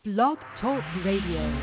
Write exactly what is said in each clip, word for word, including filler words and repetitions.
Blog Talk Radio.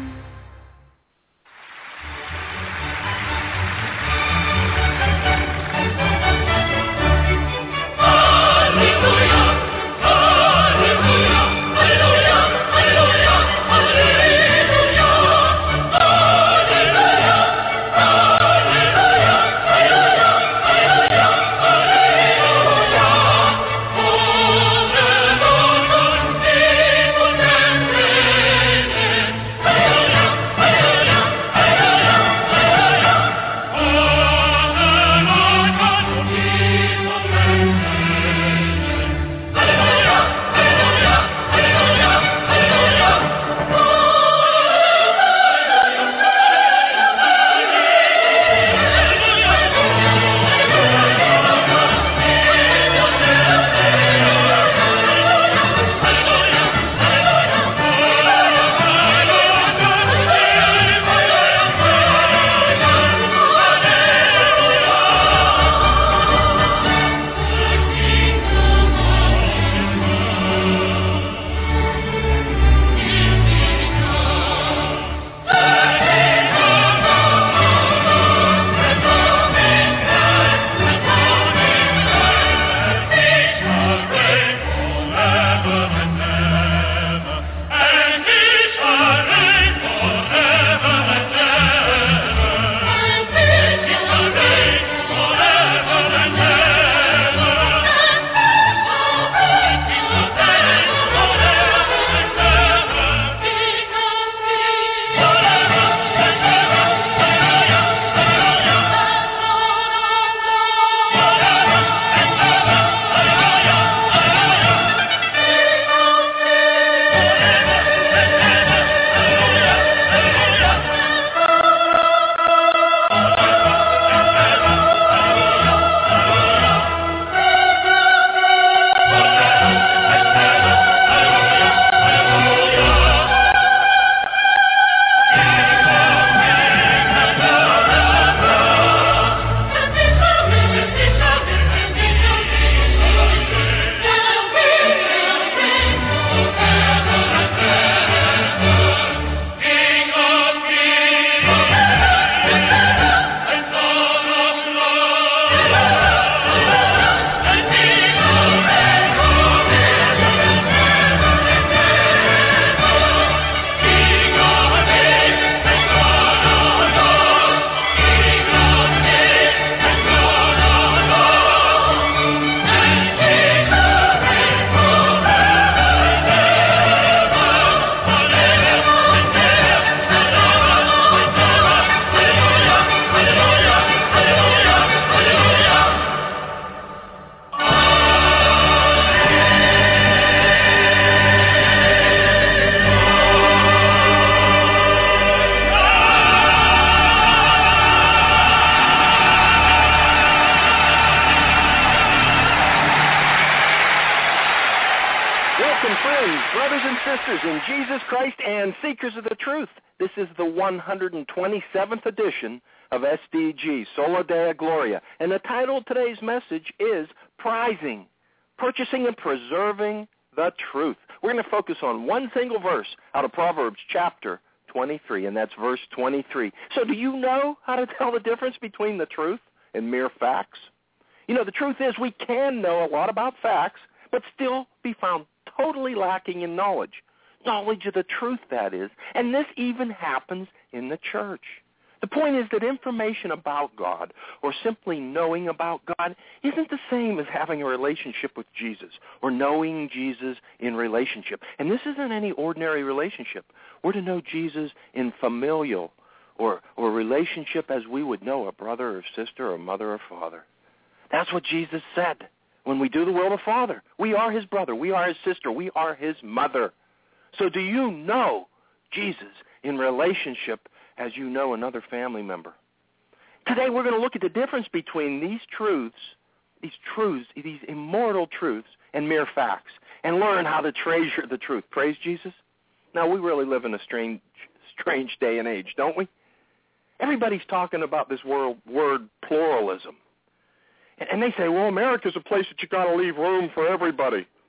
one hundred twenty-seventh edition of S D G, Sola Deo Gloria. And the title of today's message is Prizing, Purchasing and Preserving the Truth. We're going to focus on one single verse out of Proverbs chapter twenty-three, and that's verse twenty-three. So do you know how to tell the difference between the truth and mere facts? You know, the truth is we can know a lot about facts, but still be found totally lacking in knowledge. Knowledge of the truth, that is. And this even happens in the church. The point is that information about God or simply knowing about God isn't the same as having a relationship with Jesus or knowing Jesus in relationship. And this isn't any ordinary relationship. We're to know Jesus in familial or, or relationship as we would know a brother or sister or mother or father. That's what Jesus said. When we do the will of the Father, we are his brother, we are his sister, we are his mother. So do you know Jesus in relationship as you know another family member? Today we're going to look at the difference between these truths, these truths, these immortal truths, and mere facts, and learn how to treasure the truth. Praise Jesus. Now, we really live in a strange, strange day and age, don't we? Everybody's talking about this word, word pluralism. And they say, well, America's a place that you got to leave room for everybody.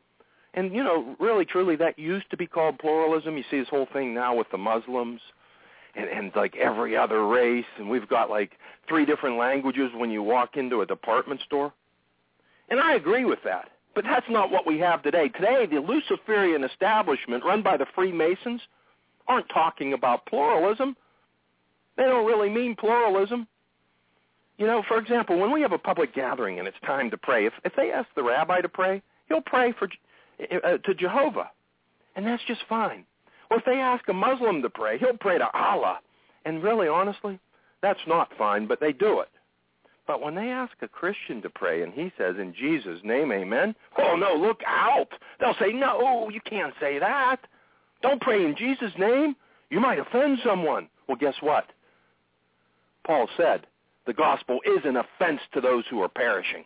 And, you know, really, truly, that used to be called pluralism. You see this whole thing now with the Muslims and, and like every other race, and we've got like three different languages when you walk into a department store. And I agree with that, but that's not what we have today. Today, the Luciferian establishment run by the Freemasons aren't talking about pluralism. They don't really mean pluralism. You know, for example, when we have a public gathering and it's time to pray, if, if they ask the rabbi to pray, he'll pray for uh, to Jehovah, and that's just fine. Or if they ask a Muslim to pray, he'll pray to Allah, and really, honestly, that's not fine, but they do it. But when they ask a Christian to pray and he says, in Jesus' name, amen, oh, no, look out. They'll say, no, you can't say that. Don't pray in Jesus' name. You might offend someone. Well, guess what? Paul said, the gospel is an offense to those who are perishing.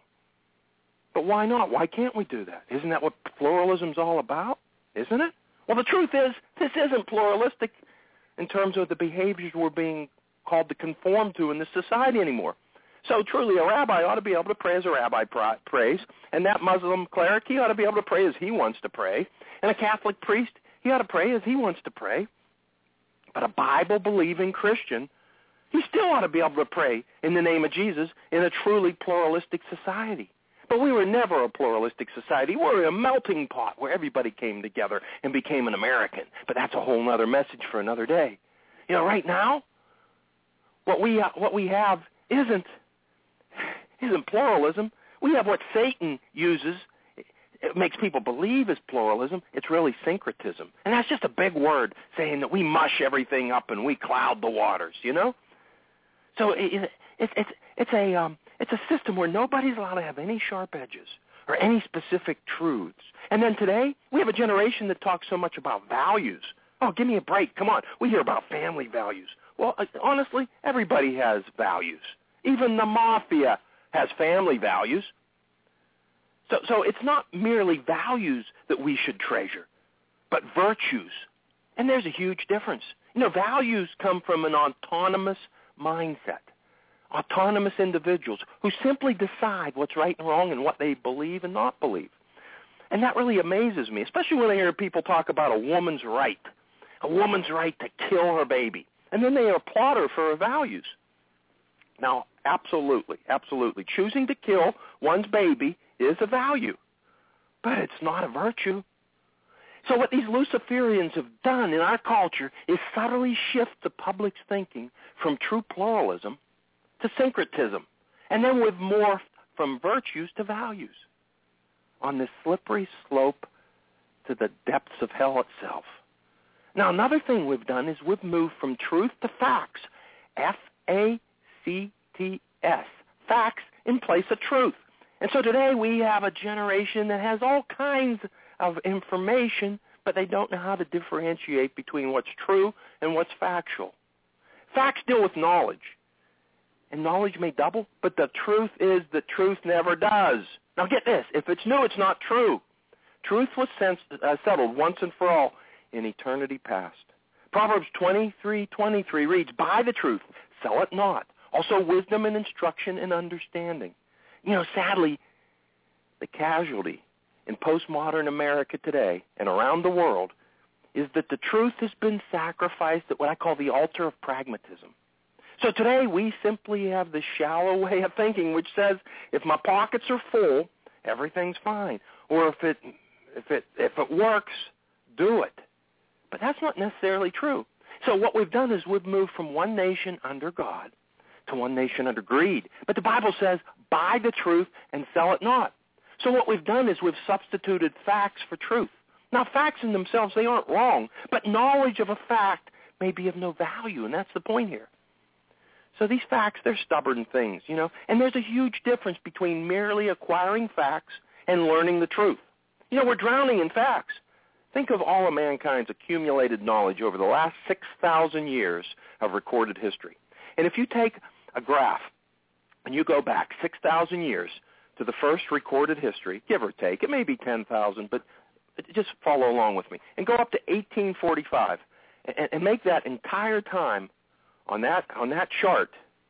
But why not? Why can't we do that? Isn't that what pluralism's all about? Isn't it? Well, the truth is, this isn't pluralistic in terms of the behaviors we're being called to conform to in this society anymore. So truly, a rabbi ought to be able to pray as a rabbi prays, and that Muslim cleric, he ought to be able to pray as he wants to pray, and a Catholic priest, he ought to pray as he wants to pray. But a Bible-believing Christian, he still ought to be able to pray in the name of Jesus in a truly pluralistic society. But we were never a pluralistic society. We were a melting pot where everybody came together and became an American. But that's a whole other message for another day. You know, right now, what we uh, what we have isn't isn't pluralism. We have what Satan uses. It makes people believe is pluralism. It's really syncretism. And that's just a big word saying that we mush everything up and we cloud the waters, you know? So it, it, it, it's it's a um, it's a system where nobody's allowed to have any sharp edges or any specific truths. And then today, we have a generation that talks so much about values. Oh, give me a break. Come on. We hear about family values. Well, honestly, everybody has values. Even the mafia has family values. So, so it's not merely values that we should treasure, but virtues. And there's a huge difference. You know, values come from an autonomous mindset, autonomous individuals who simply decide what's right and wrong and what they believe and not believe. And that really amazes me, especially when I hear people talk about a woman's right, a woman's right to kill her baby. And then they applaud her for her values. Now, absolutely, absolutely. Choosing to kill one's baby is a value, but it's not a virtue. So what these Luciferians have done in our culture is subtly shift the public's thinking from true pluralism to syncretism, and then we've morphed from virtues to values on this slippery slope to the depths of hell itself. Now, another thing we've done is we've moved from truth to facts, F A C T S, facts in place of truth. And so today we have a generation that has all kinds of information, but they don't know how to differentiate between what's true and what's factual. Facts deal with knowledge, and knowledge may double, but the truth is that truth never does. Now get this, if it's new, it's not true. Truth was sens- uh, settled once and for all in eternity past. Proverbs twenty-three twenty-three reads, buy the truth, sell it not. Also wisdom and instruction and understanding. You know, sadly, the casualty in postmodern America today and around the world is that the truth has been sacrificed at what I call the altar of pragmatism. So today we simply have the shallow way of thinking which says if my pockets are full, everything's fine. Or if it if it if it works, do it. But that's not necessarily true. So what we've done is we've moved from one nation under God to one nation under greed. But the Bible says, buy the truth and sell it not. So what we've done is we've substituted facts for truth. Now, facts in themselves, they aren't wrong, but knowledge of a fact may be of no value, and that's the point here. So these facts, they're stubborn things, you know, and there's a huge difference between merely acquiring facts and learning the truth. You know, we're drowning in facts. Think of all of mankind's accumulated knowledge over the last six thousand years of recorded history. And if you take a graph and you go back six thousand years to the first recorded history, give or take, it may be ten thousand, but just follow along with me, and go up to eighteen forty-five and, and make that entire time on that on that chart,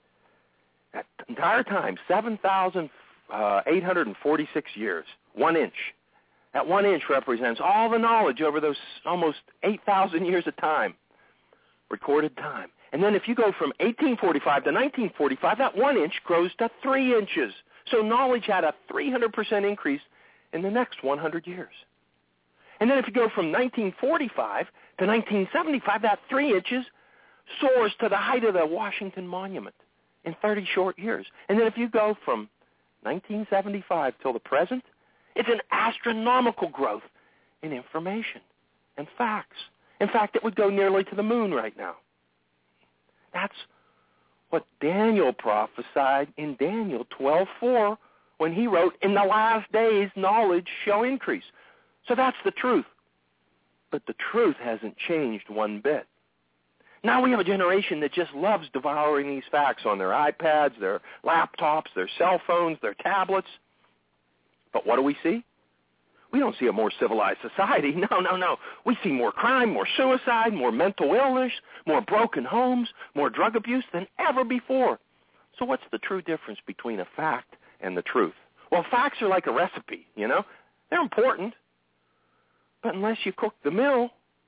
that entire time, seven thousand eight hundred forty-six years, one inch. That one inch represents all the knowledge over those almost eight thousand years of time, recorded time. And then if you go from eighteen forty-five to nineteen forty-five, that one inch grows to three inches. So knowledge had a three hundred percent increase in the next one hundred years. And then if you go from nineteen forty-five to nineteen seventy-five, that three inches soars to the height of the Washington Monument in thirty short years. And then if you go from nineteen seventy-five till the present, it's an astronomical growth in information and facts. In fact, it would go nearly to the moon right now. That's what Daniel prophesied in Daniel twelve four when he wrote, "In the last days knowledge shall increase." So that's the truth. But the truth hasn't changed one bit. Now we have a generation that just loves devouring these facts on their iPads, their laptops, their cell phones, their tablets. But what do we see? We don't see a more civilized society. No, no, no. We see more crime, more suicide, more mental illness, more broken homes, more drug abuse than ever before. So what's the true difference between a fact and the truth? Well, facts are like a recipe, you know. They're important. But unless you cook the meal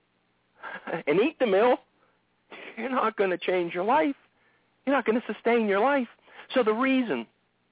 and eat the meal, you're not going to change your life. You're not going to sustain your life. So the reason,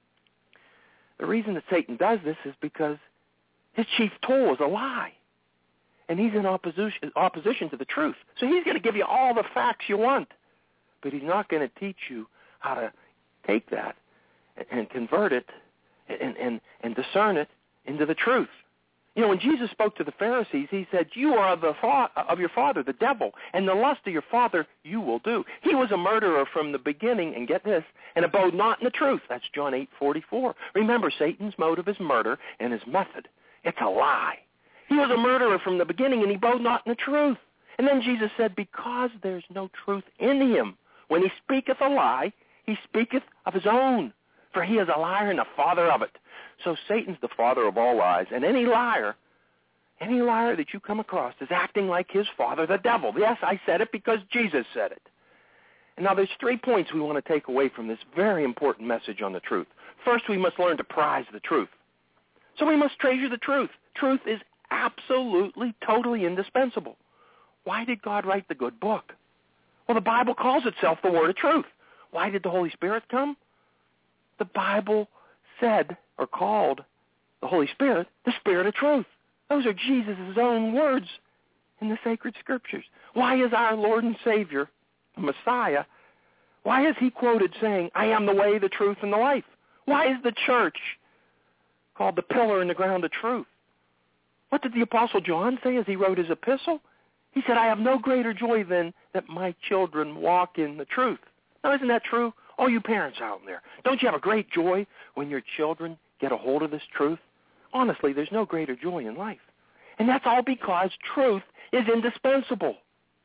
the reason that Satan does this is because his chief tool is a lie. And he's in opposition, opposition to the truth. So he's going to give you all the facts you want. But he's not going to teach you how to take that and, and convert it and, and, and discern it into the truth. You know, when Jesus spoke to the Pharisees, he said, "You are the fa- of your father, the devil, and the lust of your father you will do." He was a murderer from the beginning, and get this, and abode not in the truth. That's John eight forty-four. Remember, Satan's motive is murder, and his method, it's a lie. He was a murderer from the beginning, and he abode not in the truth. And then Jesus said, because there's no truth in him, when he speaketh a lie, he speaketh of his own, for he is a liar and the father of it. So Satan's the father of all lies, and any liar, any liar that you come across is acting like his father, the devil. Yes, I said it because Jesus said it. And now there's three points we want to take away from this very important message on the truth. First, we must learn to prize the truth. So we must treasure the truth. Truth is absolutely, totally indispensable. Why did God write the good book? Well, the Bible calls itself the Word of Truth. Why did the Holy Spirit come? The Bible said or called the Holy Spirit the Spirit of Truth. Those are Jesus' own words in the sacred scriptures. Why is our Lord and Savior, the Messiah, why is he quoted saying, "I am the way, the truth, and the life"? Why is the church called the pillar and the ground of truth? What did the Apostle John say as he wrote his epistle? He said, "I have no greater joy than that my children walk in the truth." Now, isn't that true? All you parents out there, don't you have a great joy when your children get a hold of this truth? Honestly, there's no greater joy in life. And that's all because truth is indispensable.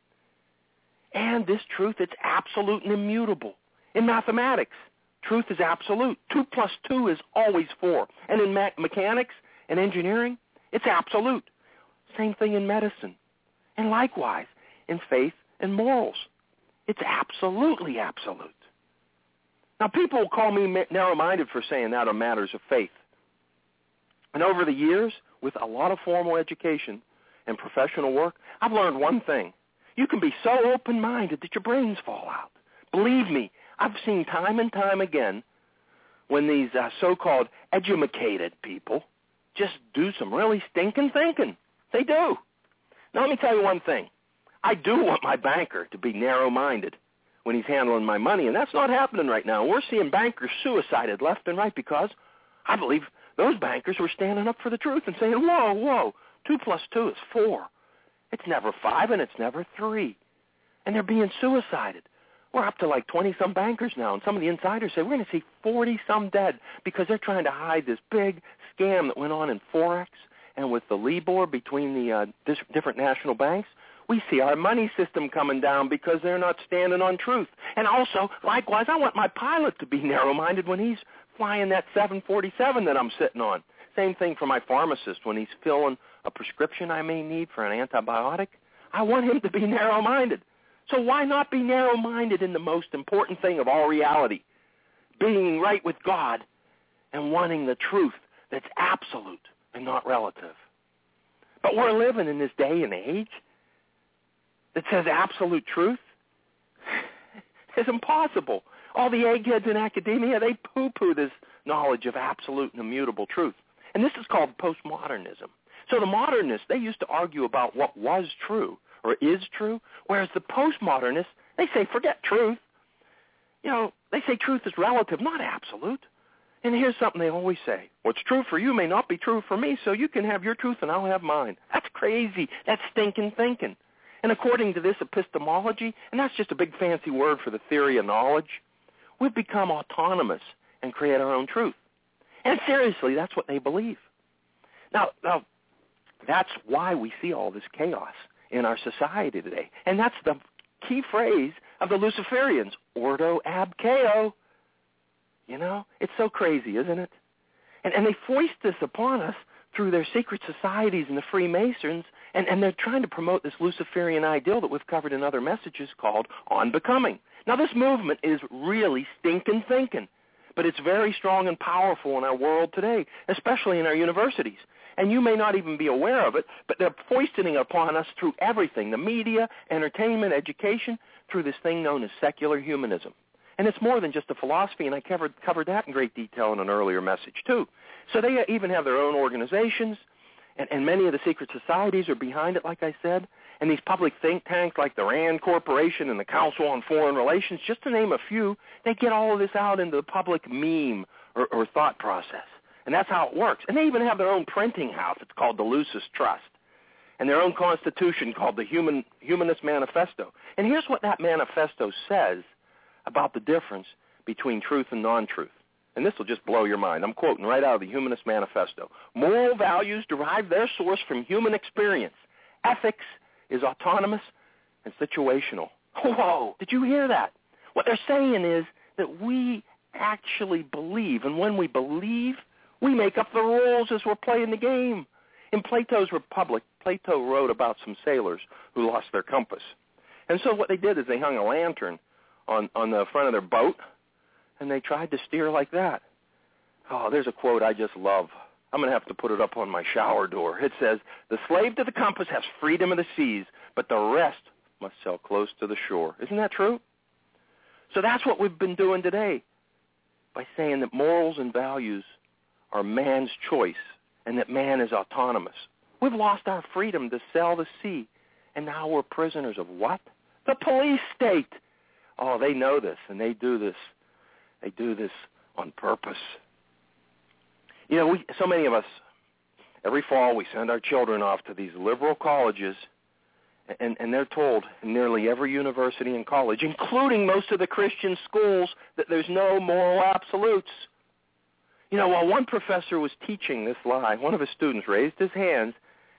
And this truth, it's absolute and immutable. In mathematics, truth is absolute. Two plus two is always four. And in me- mechanics and engineering, it's absolute. Same thing in medicine. And likewise, in faith and morals, it's absolutely absolute. Now, people will call me narrow-minded for saying that on matters of faith. And over the years, with a lot of formal education and professional work, I've learned one thing. You can be so open-minded that your brains fall out. Believe me, I've seen time and time again when these uh, so-called educated people just do some really stinking thinking. They do. Now, let me tell you one thing. I do want my banker to be narrow-minded when he's handling my money, and that's not happening right now. We're seeing bankers suicided left and right because I believe those bankers were standing up for the truth and saying, whoa, whoa, two plus two is four. It's never five and it's never three. And they're being suicided. We're up to like twenty-some bankers now, and some of the insiders say we're going to see forty-some dead because they're trying to hide this big scam that went on in Forex and with the LIBOR between the uh, dis- different national banks. We see our money system coming down because they're not standing on truth. And also, likewise, I want my pilot to be narrow-minded when he's flying that seven forty-seven that I'm sitting on. Same thing for my pharmacist when he's filling a prescription I may need for an antibiotic. I want him to be narrow-minded. So why not be narrow-minded in the most important thing of all reality, being right with God and wanting the truth that's absolute and not relative? But we're living in this day and age that says absolute truth. It's impossible. All the eggheads in academia, they poo-poo this knowledge of absolute and immutable truth. And this is called postmodernism. So the modernists, they used to argue about what was true or is true, whereas the postmodernists, they say, forget truth. You know, they say truth is relative, not absolute. And here's something they always say. What's true for you may not be true for me, so you can have your truth and I'll have mine. That's crazy. That's stinking thinking. And according to this epistemology, and that's just a big fancy word for the theory of knowledge, we've become autonomous and create our own truth. And seriously, that's what they believe. Now, now, that's why we see all this chaos in our society today. And that's the key phrase of the Luciferians, ordo ab chaos. You know, it's so crazy, isn't it? And, and they foist this upon us through their secret societies and the Freemasons, and, and they're trying to promote this Luciferian ideal that we've covered in other messages called On Becoming. Now, this movement is really stinking thinking, but it's very strong and powerful in our world today, especially in our universities. And you may not even be aware of it, but they're foisting it upon us through everything, the media, entertainment, education, through this thing known as secular humanism. And it's more than just a philosophy, and I covered, covered that in great detail in an earlier message, too. So they even have their own organizations, and, and many of the secret societies are behind it, like I said. And these public think tanks like the RAND Corporation and the Council on Foreign Relations, just to name a few, they get all of this out into the public meme or, or thought process. And that's how it works. And they even have their own printing house. It's called the Lucis Trust. And their own constitution called the Human, Humanist Manifesto. And here's what that manifesto says about the difference between truth and non-truth. And this will just blow your mind. I'm quoting right out of the Humanist Manifesto. Moral values derive their source from human experience. Ethics is autonomous and situational. Whoa, did you hear that? What they're saying is that we actually believe, and when we believe, we make up the rules as we're playing the game. In Plato's Republic, Plato wrote about some sailors who lost their compass. And so what they did is they hung a lantern on, on the front of their boat, and they tried to steer like that. Oh, there's a quote I just love. I'm going to have to put it up on my shower door. It says, the slave to the compass has freedom of the seas, but the rest must sail close to the shore. Isn't that true? So that's what we've been doing today by saying that morals and values are man's choice and that man is autonomous. We've lost our freedom to sail the sea, and now we're prisoners of what? The police state. Oh, they know this, and they do this. They do this on purpose. You know, we, so many of us, every fall we send our children off to these liberal colleges, and, and they're told in nearly every university and college, including most of the Christian schools, that there's no moral absolutes. You know, while one professor was teaching this lie, one of his students raised his hands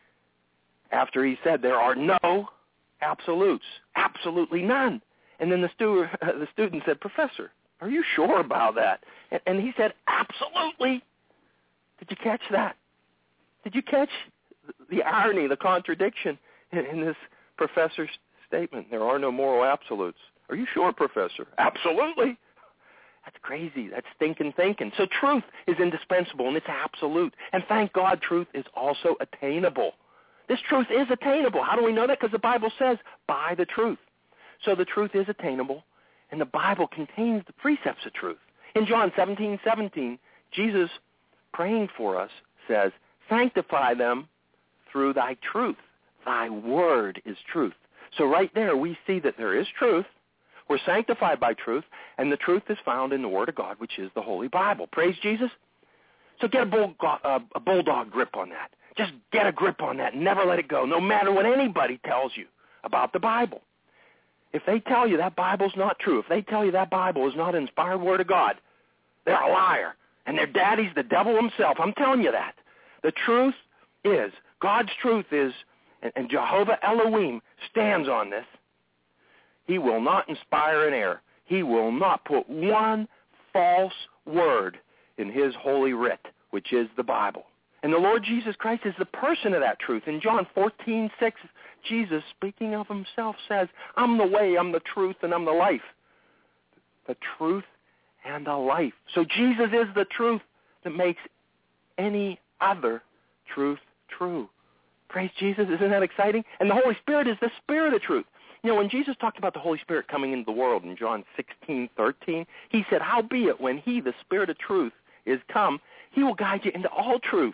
after he said there are no absolutes, absolutely none. And then the, stu- the student said, Professor, are you sure about that? And, and he said, absolutely. Did you catch that? Did you catch the irony, the contradiction in, in this professor's statement? There are no moral absolutes. Are you sure, Professor? Absolutely. That's crazy. That's stinking thinking. So truth is indispensable, and it's absolute. And thank God truth is also attainable. This truth is attainable. How do we know that? Because the Bible says, by the truth. So the truth is attainable, and the Bible contains the precepts of truth. In John seventeen seventeen, Jesus, praying for us, says, sanctify them through thy truth. Thy word is truth. So right there we see that there is truth. We're sanctified by truth, and the truth is found in the Word of God, which is the Holy Bible. Praise Jesus. So get a, bull, uh, a bulldog grip on that. Just get a grip on that and never let it go, no matter what anybody tells you about the Bible. If they tell you that Bible's not true, if they tell you that Bible is not an inspired Word of God, they're a liar, and their daddy's the devil himself. I'm telling you that. The truth is, God's truth is, and, and Jehovah Elohim stands on this, he will not inspire an error. He will not put one false word in his holy writ, which is the Bible. And the Lord Jesus Christ is the person of that truth. In John fourteen six, Jesus, speaking of himself, says, I'm the way, I'm the truth, and I'm the life. The truth and the life. So Jesus is the truth that makes any other truth true. Praise Jesus. Isn't that exciting? And the Holy Spirit is the Spirit of truth. You know, when Jesus talked about the Holy Spirit coming into the world in John sixteen thirteen, he said, howbeit, when he, the Spirit of truth, is come, he will guide you into all truth.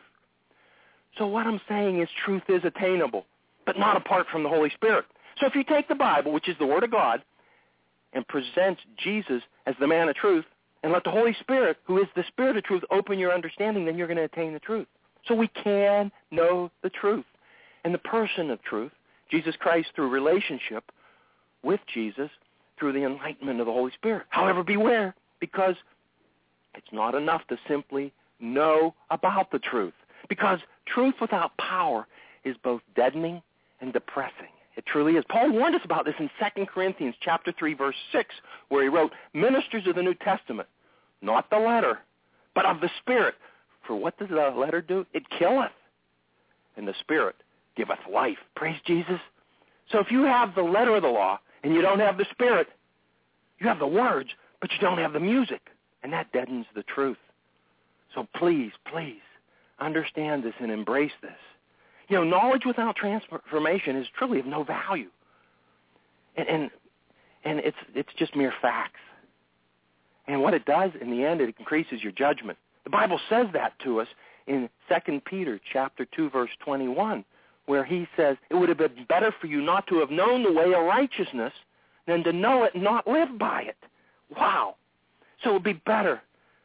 So what I'm saying is truth is attainable, but not apart from the Holy Spirit. So if you take the Bible, which is the Word of God, and present Jesus as the man of truth, and let the Holy Spirit, who is the Spirit of truth, open your understanding, then you're going to attain the truth. So we can know the truth. And the person of truth, Jesus Christ, through relationship with Jesus, through the enlightenment of the Holy Spirit. However, beware, because it's not enough to simply know about the truth. Because truth without power is both deadening and depressing. It truly is. Paul warned us about this in Second Corinthians chapter three, verse six, where he wrote, ministers of the New Testament, not the letter, but of the Spirit. For what does the letter do? It killeth, and the Spirit giveth life. Praise Jesus. So if you have the letter of the law and you don't have the Spirit, you have the words, but you don't have the music, and that deadens the truth. So please, please, understand this and embrace this. You know, knowledge without transformation is truly of no value. And and, and it's it's just mere facts. And what it does, in the end, it increases your judgment. The Bible says that to us in Second Peter chapter two, verse twenty-one, where he says, it would have been better for you not to have known the way of righteousness than to know it and not live by it. Wow. So it would be better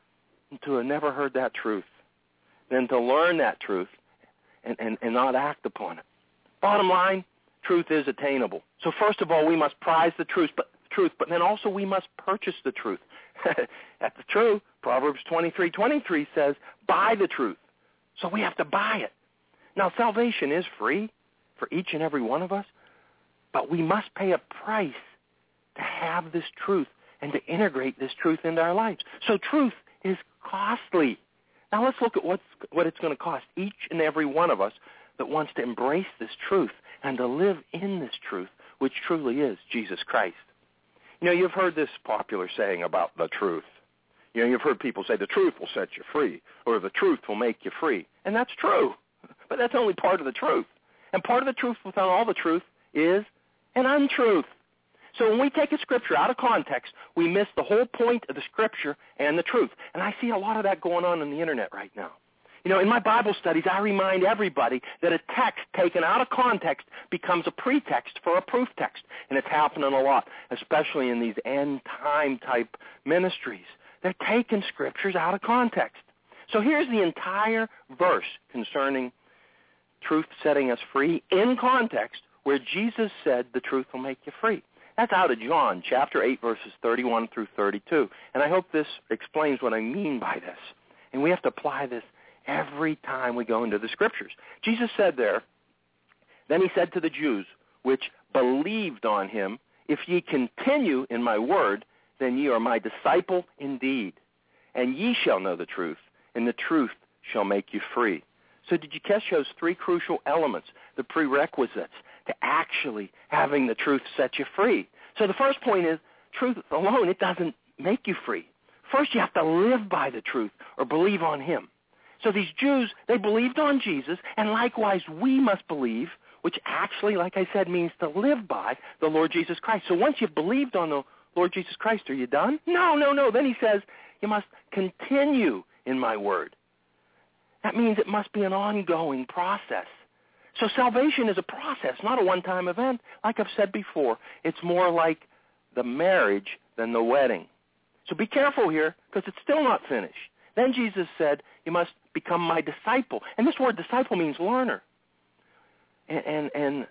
to have never heard that truth than to learn that truth and, and, and not act upon it. Bottom line, truth is attainable. So first of all, we must prize the truth, but, truth, but then also we must purchase the truth. That's true. Proverbs twenty-three twenty-three says, buy the truth. So we have to buy it. Now, salvation is free for each and every one of us, but we must pay a price to have this truth and to integrate this truth into our lives. So truth is costly. Now let's look at what's, what it's going to cost each and every one of us that wants to embrace this truth and to live in this truth, which truly is Jesus Christ. You know, you've heard this popular saying about the truth. You know, you've heard people say the truth will set you free, or the truth will make you free. And that's true, but that's only part of the truth. And part of the truth without all the truth is an untruth. So when we take a scripture out of context, we miss the whole point of the scripture and the truth. And I see a lot of that going on on the internet right now. You know, in my Bible studies, I remind everybody that a text taken out of context becomes a pretext for a proof text. And it's happening a lot, especially in these end-time type ministries. They're taking scriptures out of context. So here's the entire verse concerning truth setting us free in context, where Jesus said the truth will make you free. That's out of John chapter eight, verses thirty-one through thirty-two. And I hope this explains what I mean by this. And we have to apply this every time we go into the scriptures. Jesus said there, then he said to the Jews, which believed on him, if ye continue in my word, then ye are my disciple indeed. And ye shall know the truth, and the truth shall make you free. So did you catch those three crucial elements, the prerequisites to actually having the truth set you free? So the first point is, truth alone, it doesn't make you free. First, you have to live by the truth or believe on him. So these Jews, they believed on Jesus, and likewise we must believe, which actually, like I said, means to live by the Lord Jesus Christ. So once you've believed on the Lord Jesus Christ, are you done? No, no, no. Then he says, you must continue in my word. That means it must be an ongoing process. So salvation is a process, not a one-time event. Like I've said before, it's more like the marriage than the wedding. So be careful here, because it's still not finished. Then Jesus said, you must become my disciple. And this word disciple means learner. And, and, and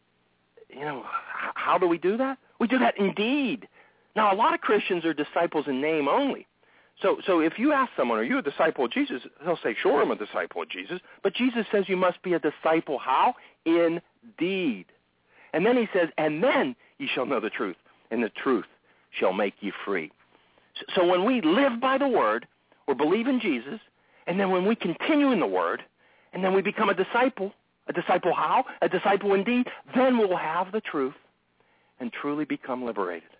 you know, how do we do that? We do that in deed. Now, a lot of Christians are disciples in name only. So so if you ask someone, are you a disciple of Jesus? They'll say, sure, I'm a disciple of Jesus. But Jesus says you must be a disciple how? In deed. And then he says, and then ye shall know the truth, and the truth shall make you free. So, so when we live by the word, or believe in Jesus, and then when we continue in the word, and then we become a disciple, a disciple how? A disciple indeed, then we'll have the truth and truly become liberated.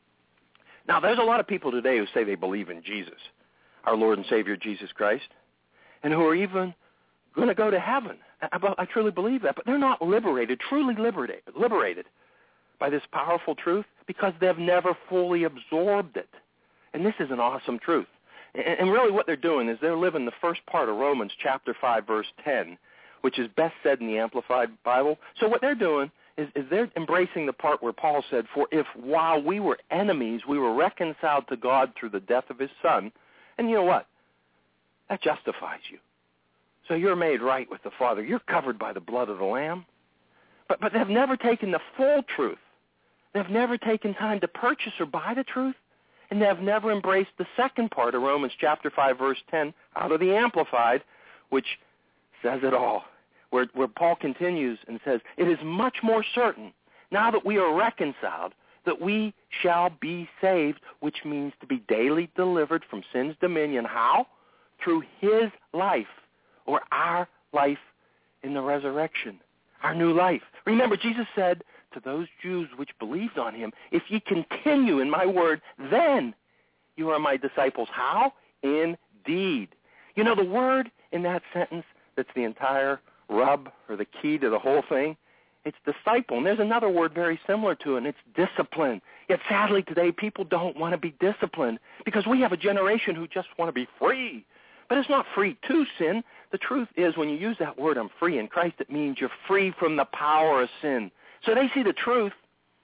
Now, there's a lot of people today who say they believe in Jesus, our Lord and Savior Jesus Christ, and who are even going to go to heaven I, I truly believe that, but they're not liberated, truly liberated, liberated by this powerful truth because they've never fully absorbed it. And this is an awesome truth. And, and really what they're doing is they're living the first part of Romans chapter five, verse ten, which is best said in the Amplified Bible. So what they're doing is, is they're embracing the part where Paul said, for if while we were enemies, we were reconciled to God through the death of his Son, and you know what? That justifies you. So you're made right with the Father. You're covered by the blood of the Lamb. But, but they've never taken the full truth. They've never taken time to purchase or buy the truth, and they've never embraced the second part of Romans chapter five, verse ten, out of the Amplified, which says it all, where, where Paul continues and says, it is much more certain, now that we are reconciled, that we shall be saved, which means to be daily delivered from sin's dominion. How? Through his life, or our life in the resurrection, our new life. Remember, Jesus said to those Jews which believed on him, if ye continue in my word, then you are my disciples. How? Indeed. You know, the word in that sentence that's the entire rub or the key to the whole thing, it's disciple. And there's another word very similar to it, and it's discipline. Yet sadly today, people don't want to be disciplined because we have a generation who just want to be free. But it's not free to sin. The truth is when you use that word, I'm free in Christ, it means you're free from the power of sin. So they see the truth,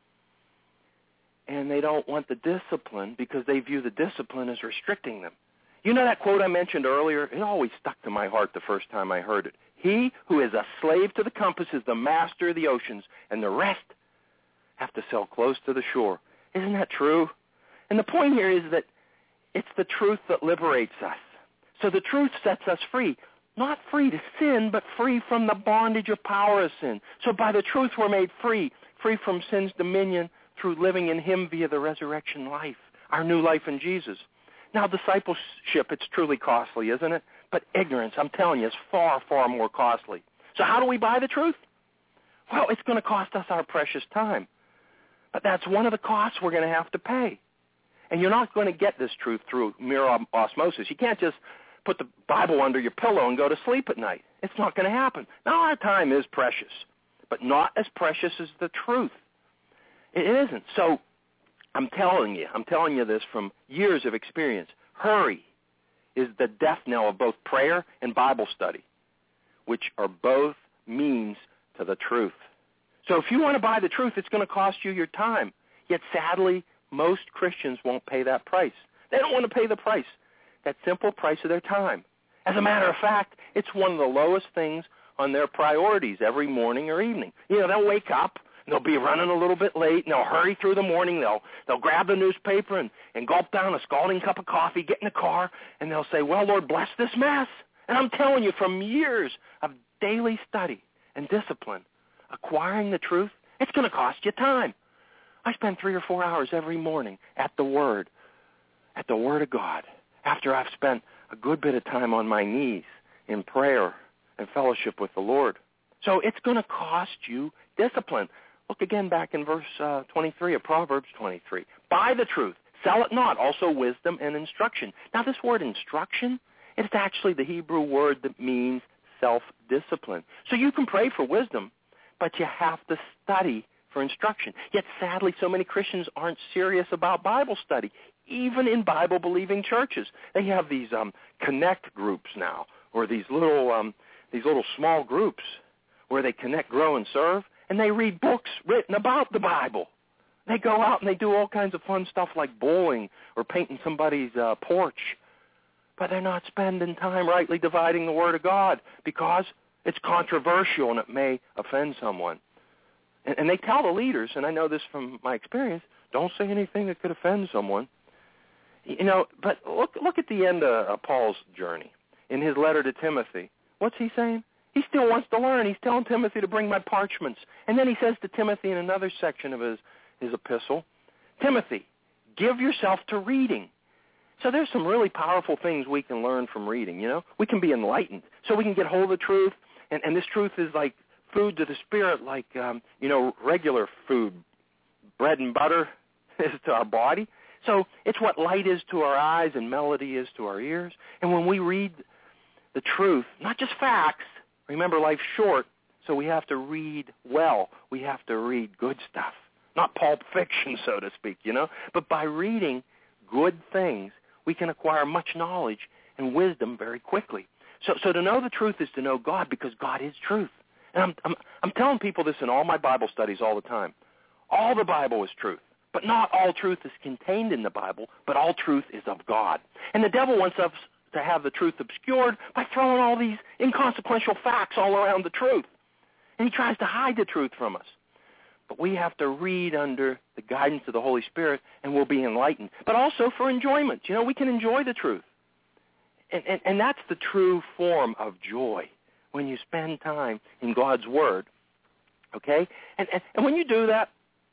and they don't want the discipline because they view the discipline as restricting them. You know that quote I mentioned earlier? It always stuck to my heart the first time I heard it. He who is a slave to the compass is the master of the oceans, and the rest have to sail close to the shore. Isn't that true? And the point here is that it's the truth that liberates us. So the truth sets us free, not free to sin, but free from the bondage of power of sin. So by the truth we're made free, free from sin's dominion through living in him via the resurrection life, our new life in Jesus. Now, discipleship, it's truly costly, isn't it? But ignorance, I'm telling you, is far, far more costly. So how do we buy the truth? Well, it's going to cost us our precious time. But that's one of the costs we're going to have to pay. And you're not going to get this truth through mere osmosis. You can't just put the Bible under your pillow and go to sleep at night. It's not going to happen. Now, our time is precious, but not as precious as the truth. It isn't. So I'm telling you, I'm telling you this from years of experience. Hurry is the death knell of both prayer and Bible study, which are both means to the truth. So if you want to buy the truth, it's going to cost you your time. Yet sadly, most Christians won't pay that price. They don't want to pay the price, that simple price of their time. As a matter of fact, it's one of the lowest things on their priorities every morning or evening. You know, they'll wake up, and they'll be running a little bit late, and they'll hurry through the morning. They'll they'll grab the newspaper and, and gulp down a scalding cup of coffee, get in the car, and they'll say, well, Lord, bless this mess. And I'm telling you, from years of daily study and discipline, acquiring the truth, it's going to cost you time. I spend three or four hours every morning at the Word, at the Word of God, after I've spent a good bit of time on my knees in prayer and fellowship with the Lord. So it's going to cost you discipline. Look again back in verse uh, twenty-three of Proverbs twenty-three. Buy the truth, sell it not, also wisdom and instruction. Now this word instruction, it's actually the Hebrew word that means self-discipline. So you can pray for wisdom, but you have to study for instruction. Yet sadly, so many Christians aren't serious about Bible study, even in Bible-believing churches. They have these um, connect groups now, or these little um, these little small groups where they connect, grow, and serve, and they read books written about the Bible. They go out and they do all kinds of fun stuff like bowling or painting somebody's uh, porch, but they're not spending time rightly dividing the Word of God because it's controversial and it may offend someone. And, and they tell the leaders, and I know this from my experience, don't say anything that could offend someone. You know, but look look at the end of, of Paul's journey. In his letter to Timothy, what's he saying? He still wants to learn. He's telling Timothy to bring my parchments. And then he says to Timothy in another section of his, his epistle, Timothy, give yourself to reading. So there's some really powerful things we can learn from reading, you know. We can be enlightened so we can get hold of the truth. And, and this truth is like food to the spirit, like, um, you know, regular food, bread and butter is to our body. So it's what light is to our eyes and melody is to our ears. And when we read the truth, not just facts, Remember, life's short, so we have to read well. We have to read good stuff. Not Pulp Fiction, so to speak, you know. But by reading good things, we can acquire much knowledge and wisdom very quickly. So, so to know the truth is to know God, because God is truth. And I'm, I'm, I'm telling people this in all my Bible studies all the time. All the Bible is truth, but not all truth is contained in the Bible, but all truth is of God. And the devil wants us to have the truth obscured by throwing all these inconsequential facts all around the truth. And he tries to hide the truth from us. But we have to read under the guidance of the Holy Spirit, and we'll be enlightened. But also for enjoyment. You know, we can enjoy the truth. And, and, and that's the true form of joy, when you spend time in God's Word. Okay? And, and, and when you do that,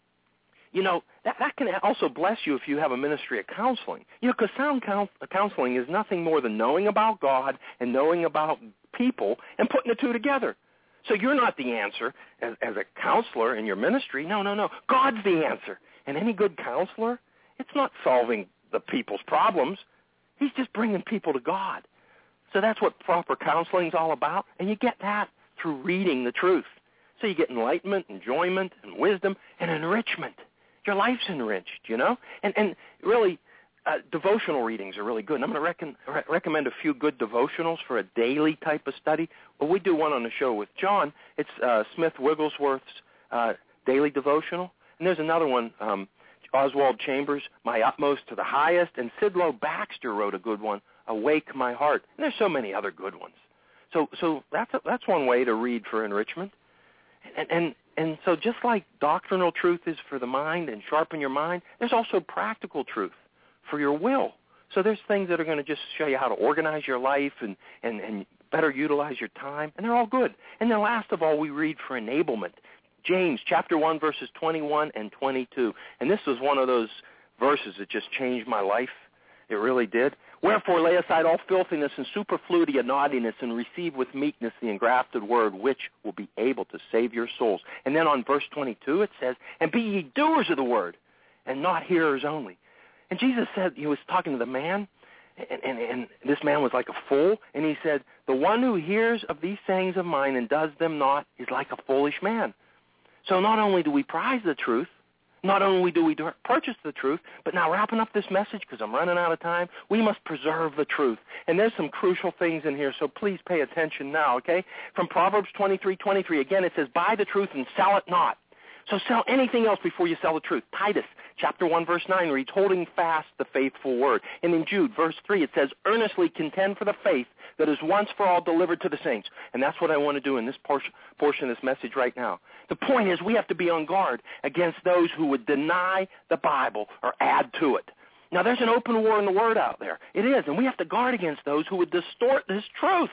you know, that, that can also bless you if you have a ministry of counseling. You know, because sound counseling is nothing more than knowing about God and knowing about people and putting the two together. So you're not the answer as, as a counselor in your ministry. No, no, no. God's the answer. And any good counselor, it's not solving the people's problems. He's just bringing people to God. So that's what proper counseling is all about. And you get that through reading the truth. So you get enlightenment, enjoyment, and wisdom, and enrichment. Your life's enriched, you know? And, and really, uh, devotional readings are really good. And I'm going to reckon, re- recommend a few good devotionals for a daily type of study. Well, we do one on the show with John. It's uh, Smith Wigglesworth's uh, daily devotional. And there's another one, um, Oswald Chambers, My Utmost to the Highest. And Sidlow Baxter wrote a good one, Awake My Heart. And there's so many other good ones. So so that's a, that's one way to read for enrichment. And, and and so just like doctrinal truth is for the mind and sharpen your mind, there's also practical truth for your will. So there's things that are going to just show you how to organize your life and, and, and better utilize your time, and they're all good. And then last of all, we read for enablement. James chapter one, verses twenty-one and twenty-two. And this was one of those verses that just changed my life. It really did. Wherefore lay aside all filthiness and superfluity of naughtiness, and receive with meekness the engrafted word, which will be able to save your souls. And then on verse twenty-two it says, and be ye doers of the word, and not hearers only. And Jesus said, he was talking to the man, and, and, and this man was like a fool, and he said, the one who hears of these sayings of mine and does them not is like a foolish man. So not only do we prize the truth, not only do we purchase the truth, but now wrapping up this message, because I'm running out of time, we must preserve the truth. And there's some crucial things in here, so please pay attention now, okay? From Proverbs twenty-three twenty-three, again, it says, buy the truth and sell it not. So sell anything else before you sell the truth. Titus chapter one, verse nine reads, holding fast the faithful word. And in Jude, verse three, it says, earnestly contend for the faith that is once for all delivered to the saints. And that's what I want to do in this portion, portion of this message right now. The point is we have to be on guard against those who would deny the Bible or add to it. Now, there's an open war in the Word out there. It is, and we have to guard against those who would distort this truth,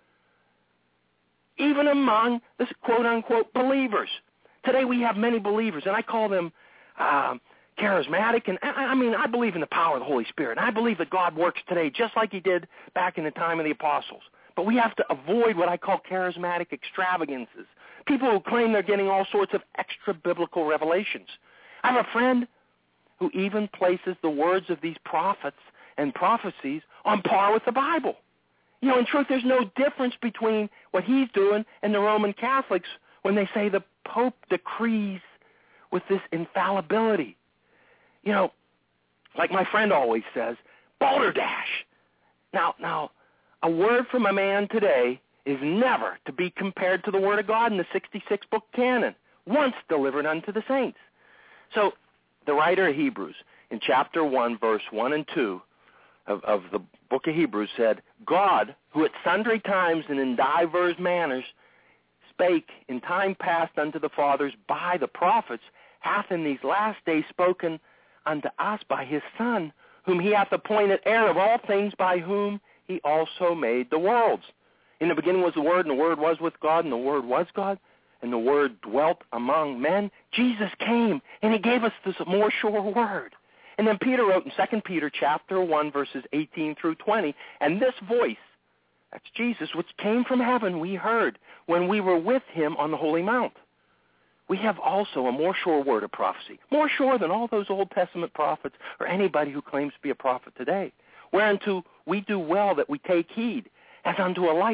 even among the quote-unquote believers. Today we have many believers, and I call them um, charismatic. And I, I mean, I believe in the power of the Holy Spirit. And I believe that God works today just like he did back in the time of the apostles. But we have to avoid what I call charismatic extravagances, people who claim they're getting all sorts of extra-biblical revelations. I have a friend who even places the words of these prophets and prophecies on par with the Bible. You know, in truth, there's no difference between what he's doing and the Roman Catholics when they say the Pope decrees with this infallibility. You know, like my friend always says, balderdash. Now, now, a word from a man today is never to be compared to the Word of God in the sixty-six book canon, once delivered unto the saints. So the writer of Hebrews in chapter one, verse one and two of, of the book of Hebrews said, God, who at sundry times and in divers manners spake in time past unto the fathers by the prophets, hath in these last days spoken unto us by his Son, whom he hath appointed heir of all things, by whom he also made the worlds. In the beginning was the Word, and the Word was with God, and the Word was God, and the Word dwelt among men. Jesus came, and he gave us this more sure word. And then Peter wrote in Second Peter chapter one, verses eighteen through twenty, and this voice, that's Jesus, which came from heaven, we heard when we were with him on the Holy Mount. We have also a more sure word of prophecy, more sure than all those Old Testament prophets or anybody who claims to be a prophet today, whereunto we do well that we take heed, as unto a light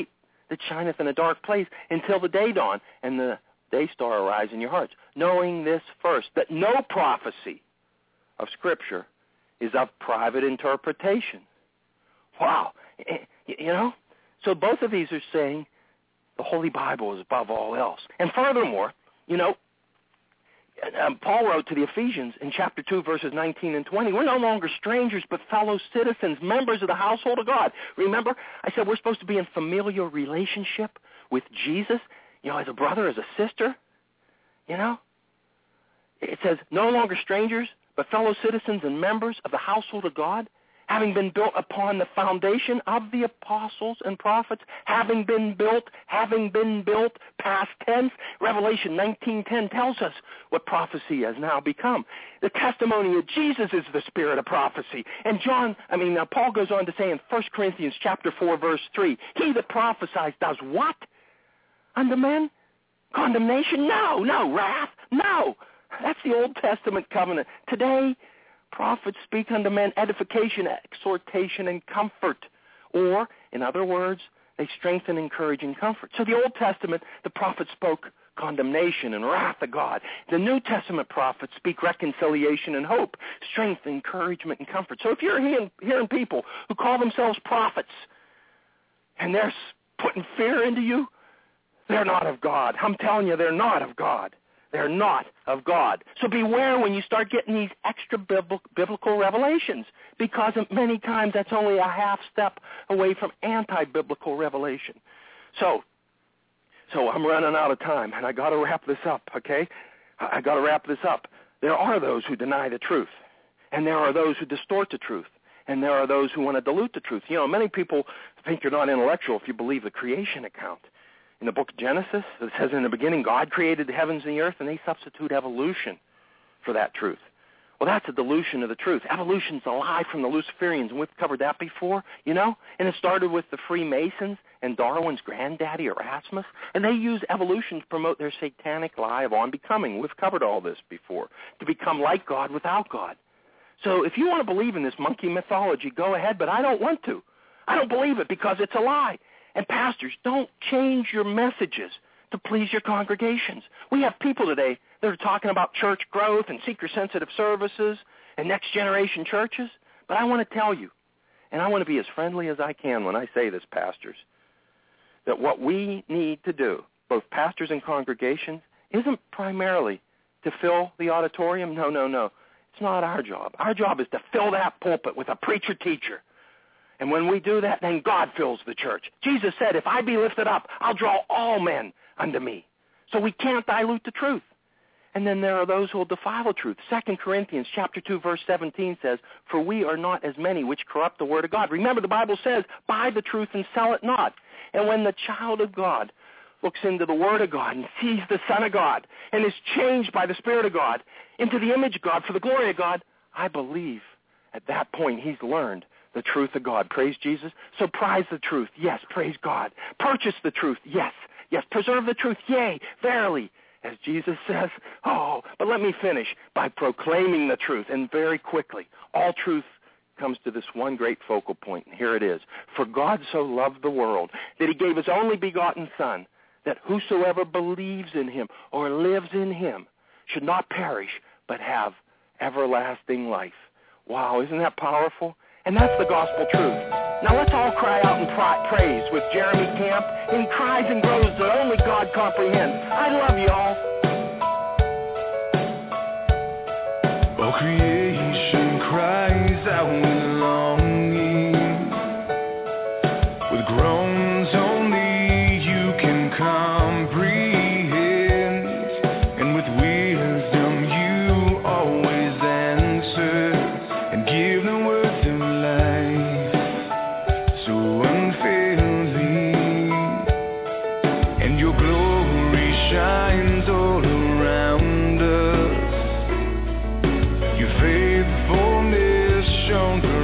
that shineth in a dark place until the day dawn and the day star arise in your hearts. Knowing this first, that no prophecy of Scripture is of private interpretation. Wow. You know? So both of these are saying the Holy Bible is above all else. And furthermore, you know, um, Paul wrote to the Ephesians in chapter two, verses nineteen and twenty, we're no longer strangers but fellow citizens, members of the household of God. Remember, I said we're supposed to be in familial relationship with Jesus, you know, as a brother, as a sister, you know? It says no longer strangers but fellow citizens and members of the household of God, having been built upon the foundation of the apostles and prophets, having been built, having been built, past tense. Revelation nineteen ten tells us what prophecy has now become. The testimony of Jesus is the spirit of prophecy. And John, I mean, uh, Paul goes on to say in First Corinthians chapter four, verse three, he that prophesies does what? Unto men? Condemnation? No, no. Wrath? No. That's the Old Testament covenant. Today, prophets speak unto men edification, exhortation, and comfort. Or, in other words, they strengthen, encourage, and comfort. So the Old Testament, the prophets spoke condemnation and wrath of God. The New Testament prophets speak reconciliation and hope, strength, encouragement, and comfort. So if you're hearing, hearing people who call themselves prophets and they're putting fear into you, they're not of God. I'm telling you, they're not of God. They're not of God. So beware when you start getting these extra biblical revelations, because many times that's only a half step away from anti-biblical revelation. So, so I'm running out of time, and I got to wrap this up, okay? I got to wrap this up. There are those who deny the truth, and there are those who distort the truth, and there are those who want to dilute the truth. You know, many people think you're not intellectual if you believe the creation account. In the book of Genesis, it says in the beginning God created the heavens and the earth, and they substitute evolution for that truth. Well, that's a dilution of the truth. Evolution's a lie from the Luciferians, and we've covered that before, you know? And it started with the Freemasons and Darwin's granddaddy, Erasmus, and they use evolution to promote their satanic lie of on-becoming. We've covered all this before, to become like God without God. So if you want to believe in this monkey mythology, go ahead, but I don't want to. I don't believe it because it's a lie. And pastors, don't change your messages to please your congregations. We have people today that are talking about church growth and seeker-sensitive services and next-generation churches. But I want to tell you, and I want to be as friendly as I can when I say this, pastors, that what we need to do, both pastors and congregations, isn't primarily to fill the auditorium. No, no, no. It's not our job. Our job is to fill that pulpit with a preacher-teacher. And when we do that, then God fills the church. Jesus said, if I be lifted up, I'll draw all men unto me. So we can't dilute the truth. And then there are those who will defile the truth. Second Corinthians chapter two, verse seventeen says, for we are not as many which corrupt the word of God. Remember, the Bible says, buy the truth and sell it not. And when the child of God looks into the word of God and sees the Son of God and is changed by the Spirit of God into the image of God for the glory of God, I believe at that point he's learned the truth of God. Praise Jesus. So prize the truth. Yes, praise God. Purchase the truth. Yes, yes. Preserve the truth. Yea, verily, as Jesus says. Oh, but let me finish by proclaiming the truth. And very quickly, all truth comes to this one great focal point, and here it is. For God so loved the world that he gave his only begotten Son, that whosoever believes in him or lives in him should not perish, but have everlasting life. Wow, isn't that powerful? And that's the gospel truth. Now let's all cry out and pra- praise with Jeremy Camp in cries and groans that only God comprehends. I love you all. All creation cries out in longing, with groans only you can comprehend, and with wisdom you always answer and give the word of life so unfailing, and your glory shines all around us. Your faithfulness shone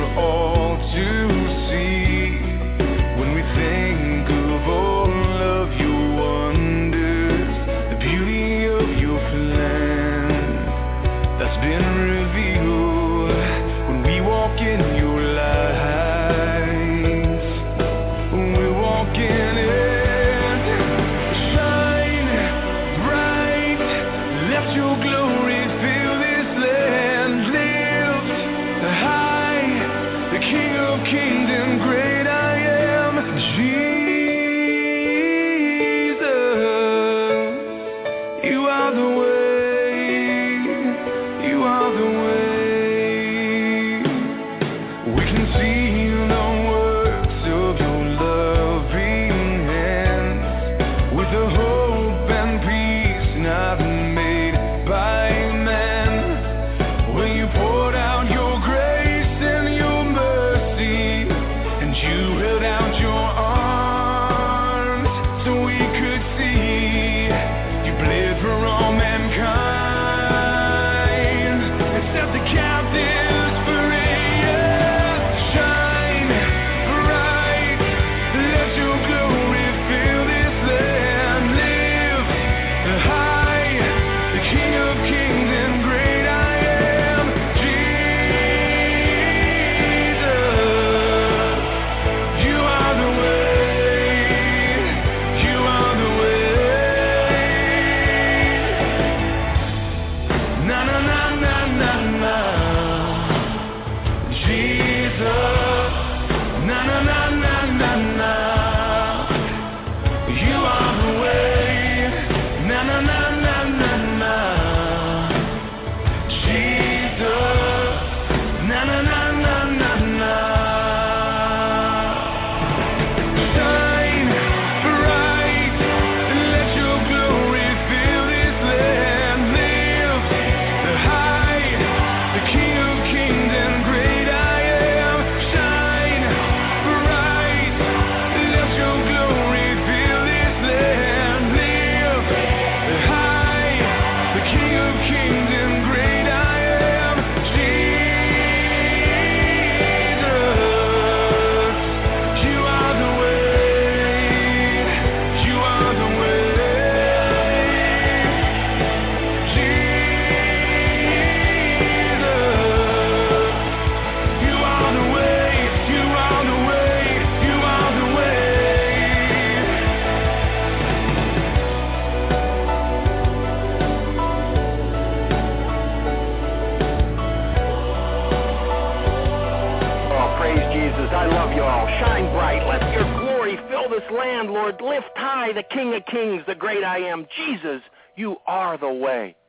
this land, Lord. Lift high the King of Kings, the great I am. Jesus, you are the way.